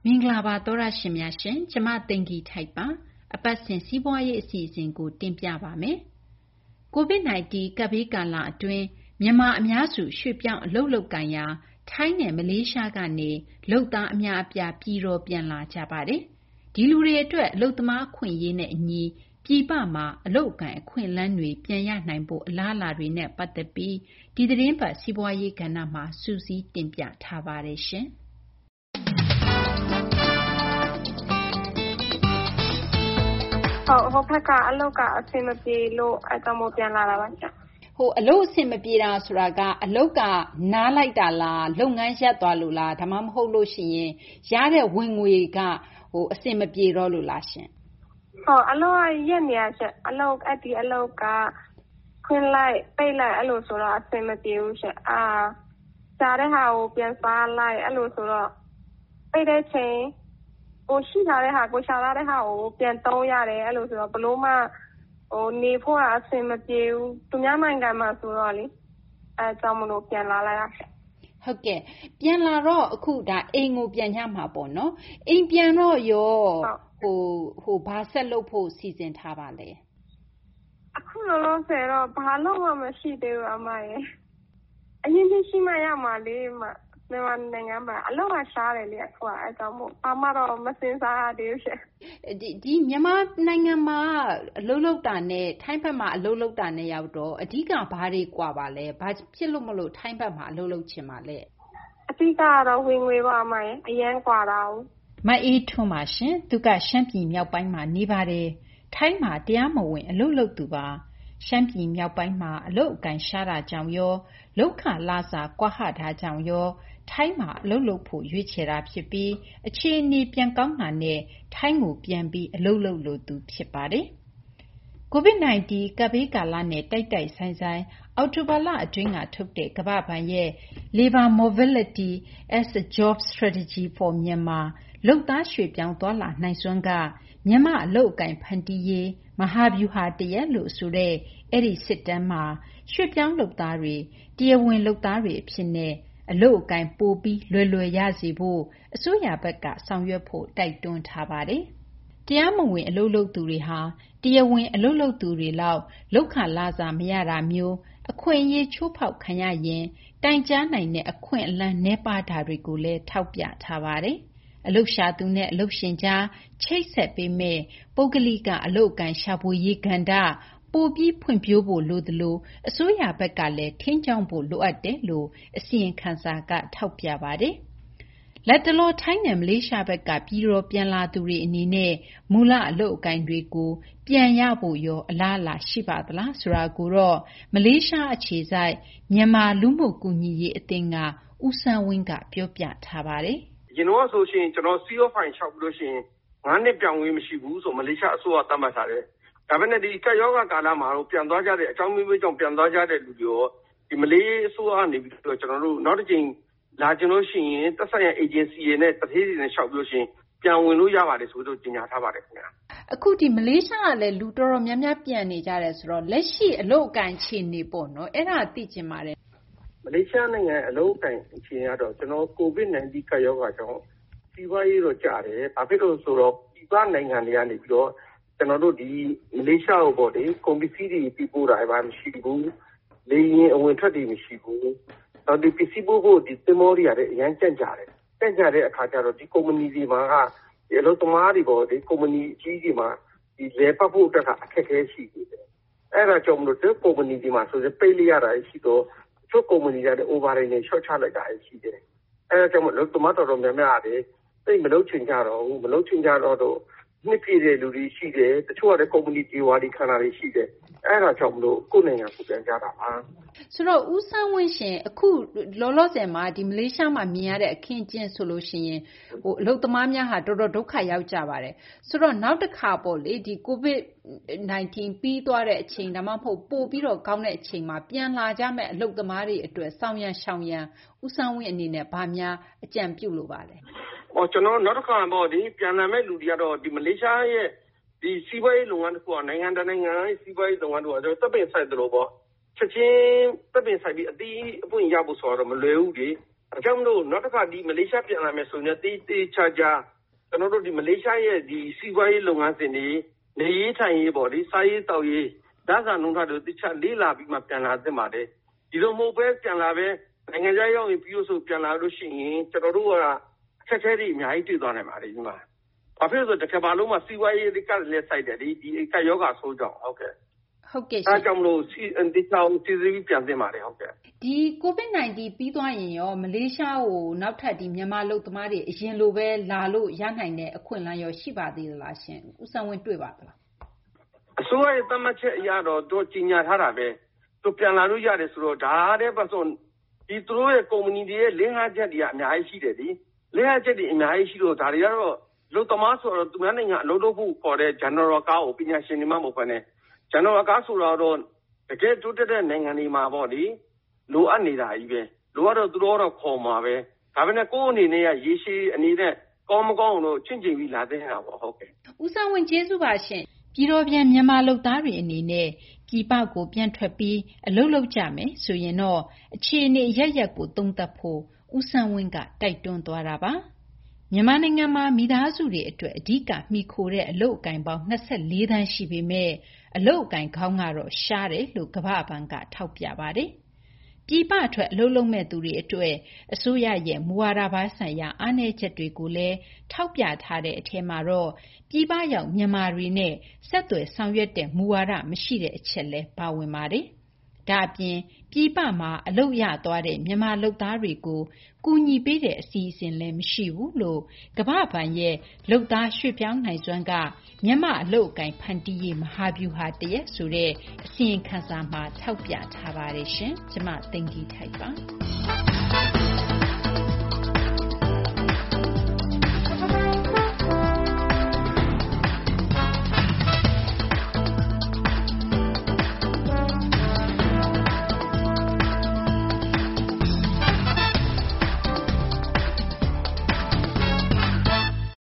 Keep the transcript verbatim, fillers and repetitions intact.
မင်္ဂလာပါသောရရှင်များရှင်ကျမသိင်္ဂီထိုက်ပါအပတ်စဉ်စီးပွားရေးအစီအစဉ်ကိုတင်ပြပါမယ်။ ကိုဗစ် -19 ကပ်ဘေးကာလအတွင်းမြန်မာအများစုရွှေ့ပြောင်းအလုပ်လုပ်ကိုင်ရာထိုင်းနဲ့မလေးရှားကနေလုပ်သားအများအပြားပြည်တော်ပြန်လာကြပါတယ်။ဒီလူတွေအတွက်အလုပ်သမားအခွင့်အရေးနဲ့အညီပြည်ပမှာအလုပ်အကိုင်အခွင့်အလမ်းတွေပြန်ရနိုင်ဖို့အလားအလာတွေနဲ့ပတ်သက်ပြီးဒီသတင်းပတ်စီးပွားရေးကဏ္ဍမှာစူးစီးတင်ပြထားပါတယ်ရှင်။ဟုတ်ဟိုဘက်ကအလုပ်ကအဆင်မပြေလို့အဲကြောင့်မို့ပြန်လာတာပါကြာဟိုအလုပ်အဆင်မပြေတာဆိုတာကအလုပ်ကနားလိုက်တာလားလုပ်ငန်းရပ်သွားလို့လားဒါမှမဟုတ်လို့ရှိရင်ရတဲ့ဝင်ငွေကဟိုအဆင်မပြေတော့လို့လားရှင်ဟုတ်အလုပ်ကရက်နေရချက်အလုပ်အဲ့ဒီအလုပ်ကခွင်းလိုက်ပိတ်လိုက်အဲ့လိုဆိုတော့အဆင်မပြေဘူးရှင်အာစားတဲ့ဟာကိုပြန်စားလိုက်အဲ့လိုဆိုတော့ပိတ်တဲ့ချိန်ကိုရှိထားတဲ့ဟာကိုရှာလာတဲ့ဟာကိုပြန်သုံးရတယ်အဲ့လိုဆိုတော့ဘလို့မှဟိုနေဖို့အဆင်မပြေဘူးသူများနိုင်ငံမှာဆိုတော့လေအဲကြောင့်မလို့ပြန်လာလိုက်ရဟုတ်ကဲ့ပြန်လာတော့အခုဒါအိမ်ကိုပြန်ကြမှာပေါ့နော်အိမ်ပြန်တော့ရောဟိုဟိုဘာဆက်လုပ်ဖို့စီစဉ်ထားပါလဲအခုလောလောဆယ်တော့ဘာလို့မှမရှိသေးဘူးအမရဲ့အရင်ရှိမှရမှာလေမမြန်မာနိုင်ငံမှာအလောက်ရှားတယ်လေအခုကအဲကြောင့်မို့ဘာမှတော့မစင်စားရသေးဘူးရှင်ဒီဒီမြန်မာနိုင်ငံမှာအလုပ်လုပ်တာနဲ့ထိုင်းဘက်မှာအလုပ်လုပ်တာနဲ့ရောက်တော့အဓိကဘာတွေကွာပါလဲဘာဖြစ်လို့မလို့ထိုင်းဘက်မှာအလုပ်လုပ်ချင်ပါလဲအဓိကကတော့ဝင်ငွေပါအမရဲ့အရန်ကွာတာ哦မအေးထွန်းပါရှင်သူကရှမ်းပြည်မြောက်ပိုင်းမှာနေပါတယ်ထိုင်းမှာတရားမဝင်အလုပ်လုပ်သူပါရှမ်းပြည်မြောက်ပိုင်းမှာအလုပ်အကင်ရှားတာကြောင့်ရောလောက်ခလာစာကွာဟတာကြောင့်ရောထိုင်းမှာအလုပ်လုပ်ဖို့ရွေးချယ်တာဖြစ်ပြီးအခြေအနေပြန်ကောင်းတာနဲ့ထိုင်းကိုပြန်ပြီးအလုပ်လုပ်လို့သူဖြစ်ပါတယ်။ ကိုဗစ် -19 ကပ်ဘေးကာလနဲ့တိုက်တိုက်ဆိုင်ဆိုင်အောက်တိုဘာလအတွင်းကထုတ်တဲ့ကမ္ဘာ့ဘဏ်ရဲ့ Labor Mobility as a Job Strategy for Myanmar လုပ်သားရွှေ့ပြောင်းသွားလာနိုင်စွမ်းကမြန်မာအလုပ်အကိုင်ဖန်တီးရေးမဟာဗျူဟာတရပ်လို့ဆိုတဲ့အဲ့ဒီစစ်တမ်းမှာရွှေ့ပြောင်းလုပ်သားတွေတရားဝင်လုပ်သားတွေအဖြစ်နဲ့အလုပ်အကိုင်ပိုပြီးလွယ်လွယ်ရစေဖို့အစိုးရဘက်ကဆောင်ရွက်ဖို့တိုက်တွန်းထားပါတယ်။တရားမဝင်အလုပ်လုပ်သူတွေဟာတရားဝင်အလုပ်လုပ်သူတွေလောက်လောက်ခလာစာမရတာမျိုးအခွင့်အရေးချိုးဖောက်ခံရရင်တိုင်ကြားနိုင်တဲ့အခွင့်အလမ်းနည်းပါးတာတွေကိုလည်းထောက်ပြထားပါတယ်။အလုပ်ရှာသူနဲ့အလုပ်ရှင်ကြားချိတ်ဆက်ပေးမဲ့ပုဂ္ဂလိကအလုပ်အကိုင်ရှာဖွေရေးကဏ္ဍပိုပြီးဖွံ့ဖြိုးဖို့လိုသလိုအစိုးရဘက်ကလည်းထိန်းကျောင်းဖို့လိုအပ်တယ်လို့အစီရင်ခံစာကထောက်ပြပါတယ်။လက်တလောထိုင်းနဲ့မလေးရှားဘက်ကပြည်တော်ပြန်လာသူတွေအနေနဲ့မူလအလုပ်အကိုင်တွေကိုပြန်ရဖို့ရောအလားအလာရှိပါသလားဆိုတာကိုတော့မလေးရှားအခြေစိုက်မြန်မာလူမှုကူညီရေးအသင်းကဦးစန်းဝင်းကပြောပြထားပါတယ်။ရင်တော့ဆိုရှင်ကျွန်တော် စီ အို ဖိုင်လျှောက်ပြီးလို့ရှိရင်ငါးနှစ်ပြောင်းဝင်မရှိဘူးဆိုမလေးရှားအစိုးရသတ်မှတ်ထားတယ်။ဒါပေမဲ့ဒီကယောဂကာလမှာတော့ပြန်သွားကြတဲ့အကြောင်းမျိုးမျိုးကြောင့်ပြန်သွားကြတဲ့လူတွေရောဒီမလေးအစိုးရကနေပြီးတော့ကျွန်တော်တို့နောက်တစ်ချိန်လာကျင်လို့ရှိရင်သက်ဆိုင်ရာ agency တွေနဲ့တထေးတွေနဲ့လျှောက်ပြီးလို့ရှိရင်ပြန်ဝင်လို့ရပါတယ်ဆိုတော့ကြေညာထားပါတယ်ခင်ဗျာအခုဒီမလေးရှားကလည်းလူတော်တော်များများပြန်နေကြတယ်ဆိုတော့လက်ရှိအလုပ်အကင်အခြေအနေပေါ့နော်အဲ့ဒါသိချင်ပါတယ်မလေးရှားနိုင်ငံအလုပ်အကင်အခြေအနေကတော့ကျွန်တော်ကိုဗစ် -19 ကရောဂါကြောင့်စီးပွားရေးတော့ကြားတယ်ဘာဖြစ်လို့ဆိုတော့ပြည်ပနိုင်ငံတွေကနေပြီးတော့ကျွန်တော်တို့ဒီမလေးရှားကိုပေါ့လေကုန်ပစ္စည်းတွေပြပို့တာဘာမှမရှိဘူးလေရင်အဝင်ထွက်တွေမရှိဘူးတော့ဒီပစ္စည်းပို့ဖို့ဒီသင်္ဘောတွေရတယ်အရန်ကြန့်ကြတယ်ကြန့်ကြတဲ့အခါကျတော့ဒီကုမ္ပဏီတွေမှာကဒီအလုပ်သမားတွေပေါ့ဒီကုမ္ပဏီအကြီးတွေမှာဒီလေပတ်ဖို့အတွက်အခက်အခဲရှိနေတယ်အဲ့ဒါကြောင့်မလို့ဒီကုမ္ပဏီတွေမှာဆိုရင်ပိတ်လိုက်ရတာရှိတော့ချို့ကုမ္ပဏီတွေ over တွေနဲ့ short ချလိုက်တာရှိတယ်အဲ့ဒါကြောင့်မလို့အလုပ်သမားတော်တော်များများတယ်သိမလုပ်ချင်ကြတော့ဘူးမလုပ်ချင်ကြတော့တော့နှစ်ပြည့်တဲ့လူတွေရှိတယ်တချို့ကလည်းကုမ္ပဏီဒီဝါဒီခန္ဓာတွေရှိတယ်အဲ့ဒါကြောင့်မလို့ကိုယ်နိုင်ငံကိုပြန်ကြတာပါဆိုတော့ဦးဆန်းဝင်းရှင်အခုလောလောဆယ်မှာဒီမလေးရှားမှာမြင်ရတဲ့အခင်းအကျင်းဆိုလို့ရှိရင်ဟိုအလုပ်သမားများဟာတော်တော်ဒုက္ခရောက်ကြပါတယ်ဆိုတော့နောက်တစ်ခါပေါ့လေဒီကိုဗစ် -19 ပြီးသွားတဲ့အချိန်ဒါမှမဟုတ်ပို့ပြီးတော့ကောင်းတဲ့အချိန်မှာပြန်လာကြမဲ့အလုပ်သမားတွေအတွက်စောင့်ရရှောင်ရန်ဦးဆန်းဝင်းအနေနဲ့ဗာများအကြံပြုလို့ပါလဲဟောကျွန်တော်နောက်တစ်ခါပေါ့ဒီပြန်လာမဲ့လူတွေကတော့ဒီမလေးရှားရဲ့ဒီစီးပွားရေးလုပ်ငန်းတစ်ခုကနိုင်ငံတကာနိုင်ငံရဲ့စီးပွားရေးလုပ်ငန်းတို့ကကျွန်တော်တပ်ပင်ဆိုင်တယ်လို့ပေါ့ချက်ချင်းတပ်ပင်ဆိုင်ပြီးအတီးအပွင့်ရဖို့ဆိုတော့မလွယ်ဘူးလေအကြောင်းလို့နောက်တစ်ခါဒီမလေးရှားပြန်လာမယ်ဆိုရင်တေးတေးချာချာကျွန်တော်တို့ဒီမလေးရှားရဲ့ဒီစီးပွားရေးလုပ်ငန်းစဉ်တွေနေရေးထိုင်ရေးပေါ့ဒီစားရေးတောက်ရေးဒါစာနှုန်းထားတွေတိကျလေးလာပြီးမှပြန်လာသင့်ပါတယ်ဒီလိုမျိုးပဲပြန်လာပဲနိုင်ငံခြားရောက်ရင်ပြီးလို့ဆိုပြန်လာလို့ရှိရင်ကျွန်တော်တို့ကအခက်အခဲတွေအများကြီးတွေ့သွားနိုင်ပါတယ်ဒီမှာဘာဖြစ်လို့ဆိုတစ်ခါပါလုံးမှာစီးပွားရေးကလည်းစိုက်တယ်ဒီဒီကယောဂါဆိုးကြောင့်ဟုတ်ကဲ့ဟုတ်ကဲ့အဲကြောင့်မလို့စီဒီဆောင်စီစီပြန်သင့်ပါတယ်ဟုတ်ကဲ့ဒီ COVID nineteen ပြီးသွားရင်ရောမလေးရှားကိုနောက်ထပ်ဒီမြန်မာလူသမားတွေအရင်လိုပဲလာလို့ရနိုင်တဲ့အခွင့်အလမ်းရောရှိပါသေးသလားရှင်ဦးစံဝင်းတွေ့ပါသလားအစိုးရရဲ့သတ်မှတ်ချက်အရတော့တို့ကြီးညာထားတာပဲတို့ပြန်လာလို့ရတယ်ဆိုတော့ဒါတဲ့ပတ်စုံဒီသူတို့ရဲ့ကုမ္ပဏီတွေရဲ့လင်းဟာချက်တွေကအများကြီးရှိတယ်ဒီလင်းဟာချက်တွေအများကြီးရှိတော့ဒါတွေကတော့လူသမားဆိုတော့သူများနိုင်ငံအလုပ်လုပ်ဖို့ခေါ်တဲ့ general ကားကိုပညာရှင်တွေမှမဟုတ်ဘဲနဲ့ general ကားဆိုတော့တကယ်တိုးတက်တဲ့နိုင်ငံတွေမှာပေါ့လေလိုအပ်နေတာကြီးပဲလိုအပ်တော့သူတို့တော့ခေါ်မှာပဲဒါပေမဲ့ကိုယ့်အနေနဲ့ကရေရှည်အနေနဲ့ကောင်းမကောင်းလို့ချင့်ချိန်ပြီးလာတဲ့ဟာပေါ့ဟုတ်ကဲ့ဦးစံဝင်းကျေးဇူးပါရှင်ပြည်တော်ပြန်မြန်မာလုပ်သားတွေအနေနဲ့ပြည်ပကိုပြန်ထွက်ပြီးအလုပ်လုပ်ကြမယ်ဆိုရင်တော့အခြေအနေရရက်ကိုသုံးသပ်ဖို့ဦးစံဝင်းကတိုက်တွန်းသွားတာပါမြန်မာနိုင်ငံမှာမိသားစုတွေအတွက်အဓိကမှီခိုတဲ့အလုပ်အကင်ပေါင်း၂၄သန်းရှိပေမဲ့အလုပ်အကင်ခေါင်းကတော့ရှားတယ်လို့ကမ္ဘာ့ဘဏ်ကထောက်ပြပါတယ်ပြည်ပထွက်အလုပ်လုပ်မဲ့သူတွေအတွက်အစိုးရရဲ့မူဝါဒပိုင်းဆိုင်ရာအားနည်းချက်တွေကိုလည်းထောက်ပြထားတဲ့အထက်မှာတော့ပြည်ပရောက်မြန်မာတွေနဲ့ဆက်သွယ်ဆောင်ရွက်တဲ့မူဝါဒမရှိတဲ့အချက်လည်းပါဝင်ပါတယ်။ဒါအပြင်ပြည်ပမှာအလုပ်ရသွားတဲ့မြန်မာလုပ်သားတွေကိုကူညီပေးတဲ့အစီအစဉ်လည်းမရှိဘူးလို့ကမ္ဘာ့ဘဏ်ရဲ့လုပ်သားရွှေ့ပြောင်းနိုင်စွမ်းကမြန်မာအလုပ်အကိုင်ဖန်တီးရေးမဟာဗျူဟာတရက်ဆိုတဲ့အစီရင်ခံစာမှာထောက်ပြထားပါတယ်ရှင်။ကျမသိင်္ဂီထိုက်ပါ